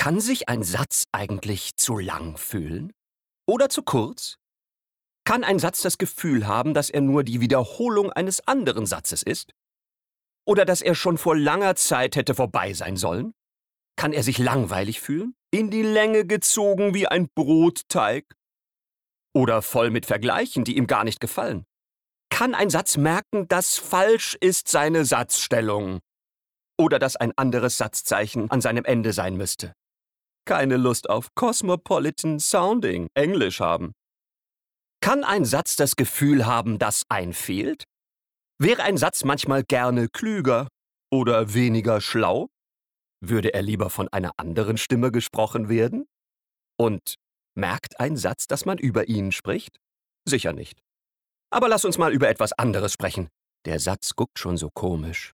Kann sich ein Satz eigentlich zu lang fühlen? Oder zu kurz? Kann ein Satz das Gefühl haben, dass er nur die Wiederholung eines anderen Satzes ist? Oder dass er schon vor langer Zeit hätte vorbei sein sollen? Kann er sich langweilig fühlen? In die Länge gezogen wie ein Brotteig? Oder voll mit Vergleichen, die ihm gar nicht gefallen? Kann ein Satz merken, dass falsch ist seine Satzstellung? Oder dass ein anderes Satzzeichen an seinem Ende sein müsste? Keine Lust auf Cosmopolitan Sounding Englisch haben? Kann ein Satz das Gefühl haben, dass ein fehlt? Wäre ein Satz manchmal gerne klüger oder weniger schlau? Würde er lieber von einer anderen Stimme gesprochen werden? Und merkt ein Satz, dass man über ihn spricht? Sicher nicht. Aber lass uns mal über etwas anderes sprechen. Der Satz guckt schon so komisch.